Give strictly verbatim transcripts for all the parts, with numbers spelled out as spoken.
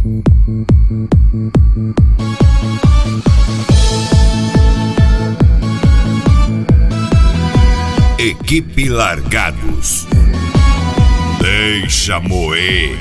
Equipe Largados. Deixa moer.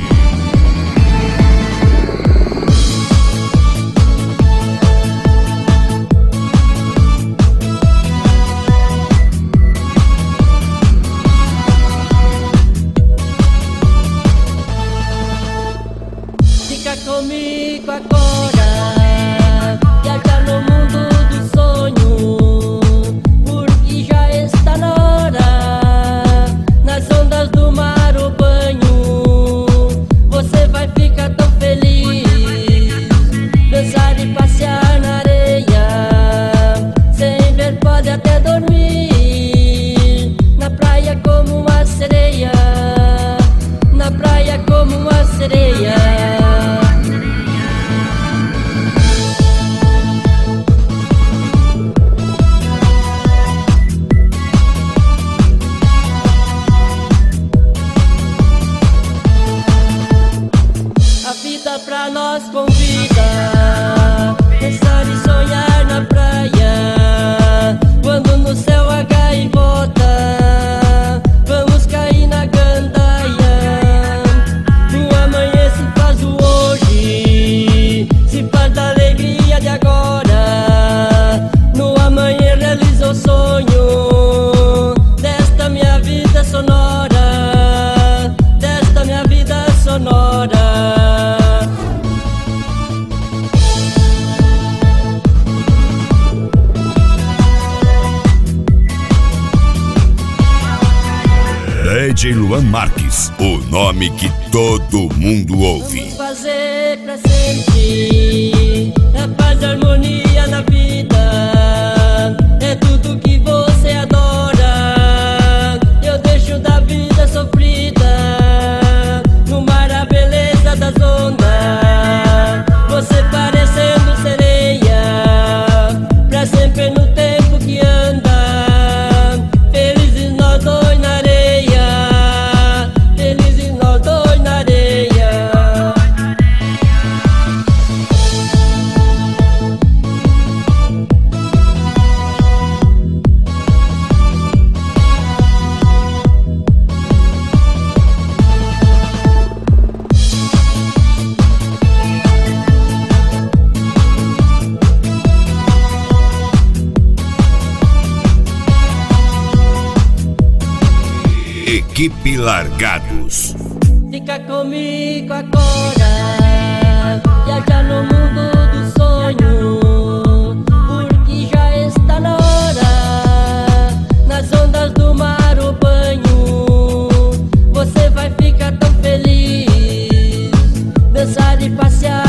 Fica comigo agora, viaja no mundo do sonho, porque já está na hora, nas ondas do mar o banho, você vai ficar tão feliz, dançar e passear na areia, sem ver pode até dormir, na praia como uma sereia, na praia como uma sereia. A vida pra nós convida, pensar e sonhar na praia, quando no céu a gaivota, vamos cair na gandaia. O amanhã se faz o hoje, se faz da alegria de agora, no amanhã realiza o sonho, desta minha vida sonora, desta minha vida sonora. D J Luan Marques, o nome que todo mundo ouve. Vamos fazer pra sentir a paz e a harmonia na vida. É tudo que você adora. Eu deixo da vida sofrida, no mar a beleza das ondas, você parecendo sereia, pra sempre no tempo que anda. Felizes nós dois na areia, felizes nós dois na areia. Equipe Largados. Fica comigo agora, viaja no mundo do sonho, porque já está na hora, nas ondas do mar o banho, você vai ficar tão feliz, dançar e passear